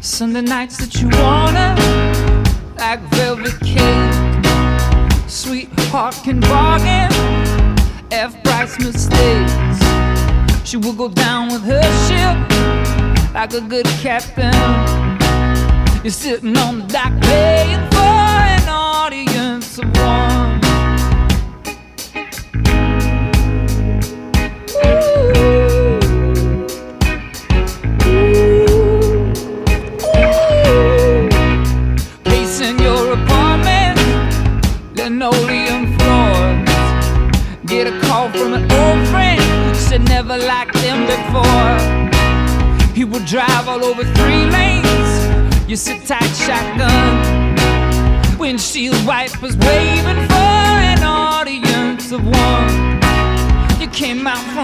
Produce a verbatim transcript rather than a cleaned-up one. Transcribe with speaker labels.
Speaker 1: Sunday nights that you wanna, like velvet cake. Sweetheart can bargain, F-price mistakes. She will go down with her ship like a good captain. You're sitting on the dock paying for an audience of one. Linoleum floors. Get a call from an old friend, said never liked them before. He would drive all over three lanes. You sit tight, shotgun. Windshield wipers waving for an audience of one. You came out from